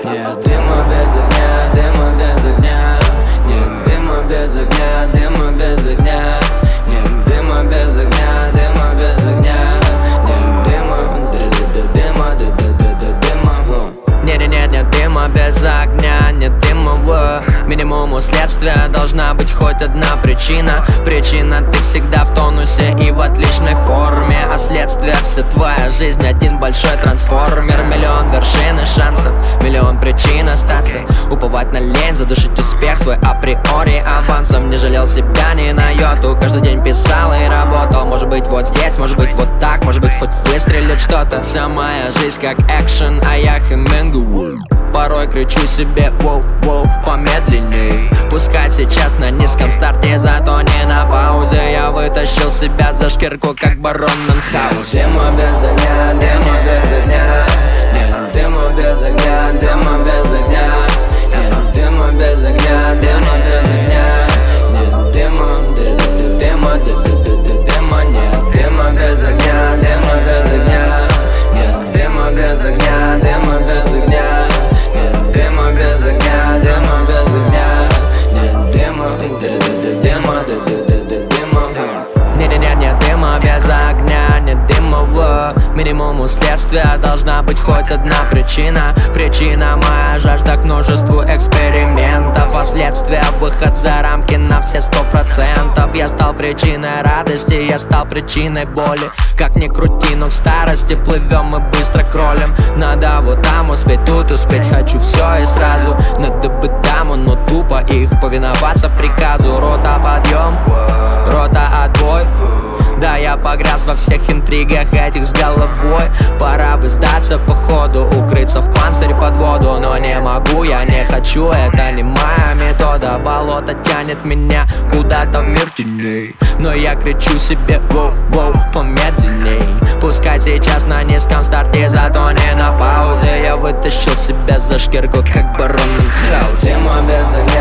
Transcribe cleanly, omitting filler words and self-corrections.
Нет дыма без огня, дыма без огня. Нет дыма без огня, дыма без огня. Нет дыма без огня, дыма без огня. Нет дыма, дыма, дыма. Нет дыма без огня, нет дыма в минимуму следствия. Должна быть хоть одна причина. Причина: ты всегда в тонусе и в отличной форме. А следствие: вся твоя жизнь один большой трансформер. Миллион вершин и шансов, миллион причин остаться. Уповать на лень, задушить успех свой априори авансом. Не жалел себя ни на йоту, каждый день писал и работал. Может быть вот здесь, может быть вот так, может быть хоть выстрелит что-то. Вся моя жизнь как экшен, а я Хемингуэй. Порой кричу себе воу-воу, помедленней. Пускай сейчас на низком старте, зато не на паузе. Я вытащил себя за шкирку, как барон Мюнхгаузен. Дыма без огня, дыма без огня. Нет дыма без огня, дыма без огня. Нет дыма без огня, дыма без огня. Нет дыма, дыма, дыма. Нет дыма без огня, дыма без огня. Нет дыма без огня, дыма без огня. Нет дыма без огня, дыма без огня. Нет дыма, дыма, дыма. Нет дыма без огня, нет дыма в минимуму следствия. Должна быть хоть одна причина. Причина: моя жажда к множеству экспериментов. А следствие: выход за рамки на все 100%. Я стал причиной радости, я стал причиной боли. Как ни крути, но к старости плывем мы быстро кролем. Надо вот там успеть, тут успеть. Хочу все и сразу. Надо бы даму, но тупо их повиноваться приказу. Рота подъем, рота отбой. Да, я погряз во всех интригах этих с головой. Пора бы сдаться по ходу, укрыться в панцире под воду. Но не могу, я не хочу, это не моя метода. Болото тянет меня куда-то в мир теней. Но я кричу себе воу-воу, помедленней. Пускай сейчас на низком старте, зато не на паузе. Я вытащил себя за шкирку, как барон Мюнхгаузен. Дыма без огня.